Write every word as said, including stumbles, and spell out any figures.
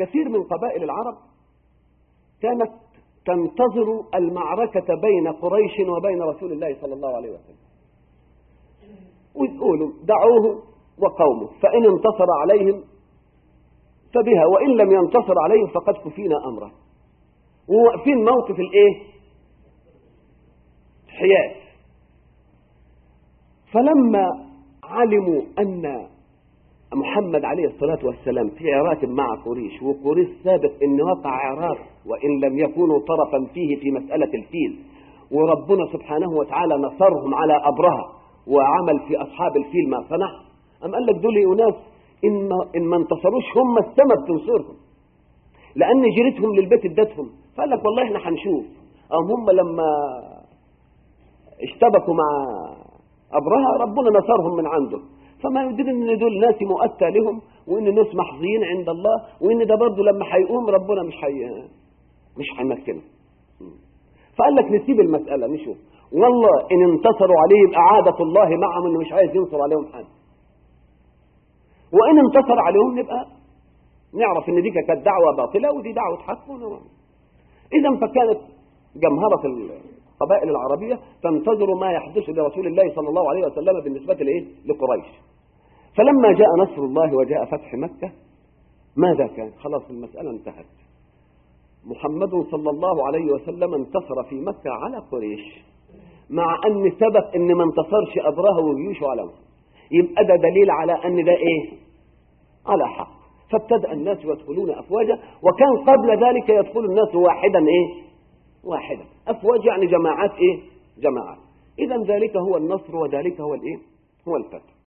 كثير من قبائل العرب كانت تنتظر المعركة بين قريش وبين رسول الله صلى الله عليه وسلم، ويقولوا دعوه وقومه، فإن انتصر عليهم فبها، وإن لم ينتصر عليهم فقد كفينا أمره. وواقفين موقف الإيه؟ حياس. فلما علموا أن محمد عليه الصلاة والسلام في عراك مع قريش، وقريش سابق أن وقع عراك وإن لم يكونوا طرفا فيه في مسألة الفيل، وربنا سبحانه وتعالى نصرهم على أبرهة وعمل في أصحاب الفيل ما صنع، أم قال لك دول أناس إن, إن ما انتصروش هم السماء بتنصرهم، لأن جريتهم للبيت ادتهم. فقال لك والله احنا هنشوف. أم هم لما اشتبكوا مع أبرهة ربنا نصرهم من عنده، فما يدري ان دول ناس مؤتى لهم، وان ناس محظيين عند الله، وان ده برضه لما هيقوم ربنا مش حي... مش هيمكنه. فقال لك نسيب المسألة نشوف، والله ان انتصروا عليه إعادة الله معهم، انه مش عايز ينصر عليهم حد، وان انتصر عليهم نبقى نعرف ان دي كانت دعوة باطلة ودي دعوة حق. اذا فكانت جمهرة القبائل العربية تنتظر ما يحدث لرسول الله صلى الله عليه وسلم بالنسبة لإيه؟ لقريش. فلما جاء نصر الله وجاء فتح مكة ماذا كان؟ خلاص المسألة انتهت. محمد صلى الله عليه وسلم انتصر في مكة على قريش، مع أن سبب أن ما انتصرش أبرهة وجيوشه على مكة، يبقى ده دليل على أن ده إيه؟ على حق. فابتدأ الناس يدخلون أفواجا، وكان قبل ذلك يدخل الناس واحدا إيه؟ واحدا. أفواج يعني جماعات إيه؟ جماعات. إذن ذلك هو النصر وذلك هو الإيه؟ هو الفتح.